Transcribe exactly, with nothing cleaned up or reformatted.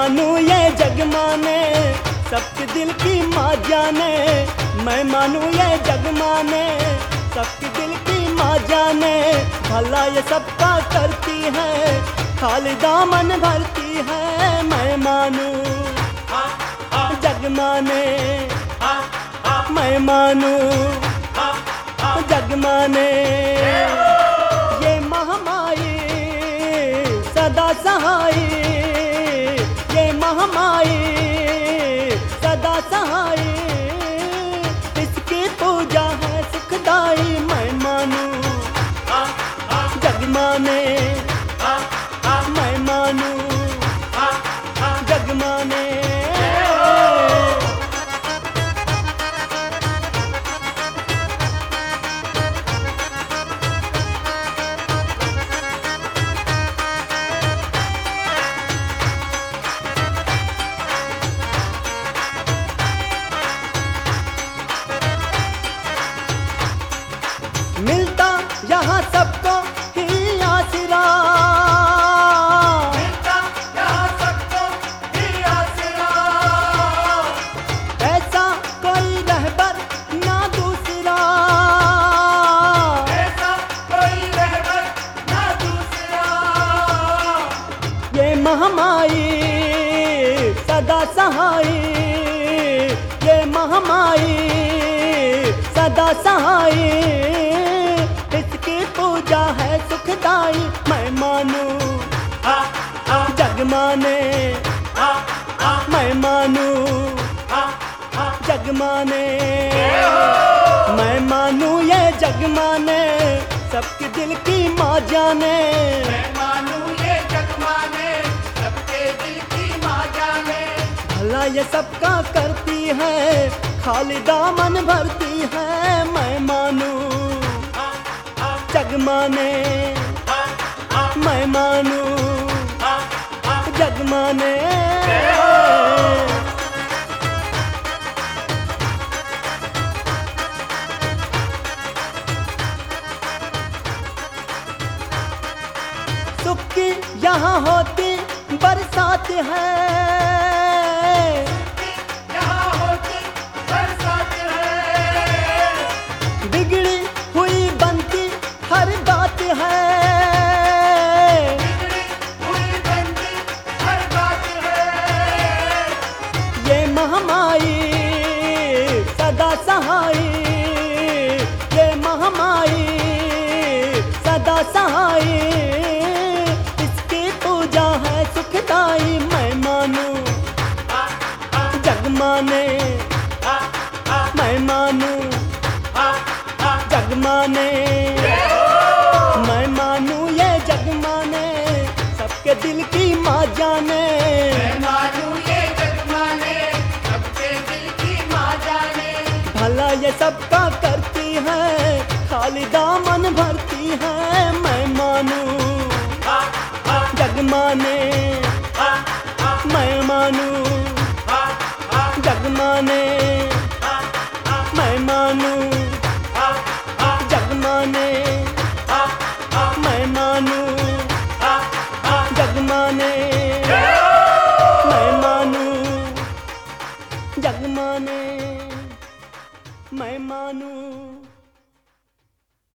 मानूं ये जग माने, सबके दिल की माँ जाने। मैं मानूं ये जग माने, सबके दिल की माँ जाने। भला ये सबका करती है, खाली दामन भरती है। मैं मानूं जग माने, मैं मानूं जग माने। ये महामाई सदा सहाई, ये महामाई सदा सहाई। इसकी पूजा है सुखदाई। मैं मानूं जग माने, मैं मानूं जग माने। मिलता यहाँ सबको ही आसरा, मिलता यहाँ सबको ही आसरा। ऐसा कोई रहबर ना दूसरा, ऐसा कोई रहबर ना दूसरा। ये महामाई सदा सहाई, ये महामाई सदा सहाई। इसकी पूजा है सुखदाई। मैं मानूं जग माने, मैं मानूं जग माने। मैं मानूं ये जग माने, सबके दिल की माँ जाने। मैं मानूं ये जग माने, सबके दिल की माँ जाने। भला ये सबका करती है, खाली दामन भरती है। मैं मानूं जग माने, मैं मानूं जग माने। सुख की यहाँ होती बरसात है, यहाँ होती बरसात है। बिगड़ी हुई बनती हर बात है। बिगड़ी हुई बनती हर बात है। ये महामाई सदा सहाई, ये महामाई सदा सहाई। इसकी पूजा है सुखदाई। मैं मानूं जग माने, मैं मानूं जग माने। मैं मानूं ये जग माने, सबके दिल की माँ जाने। मैं मानूं ये जग माने, सबके दिल की माँ जाने। भला ये सबका करती है, खाली दामन भरती है। मैं मानूं जग माने, मैं मानूं जग माने। मैं मानूं जग माने, मैं मानूं जग माने। मैं मानूं जग माने, मैं मानूं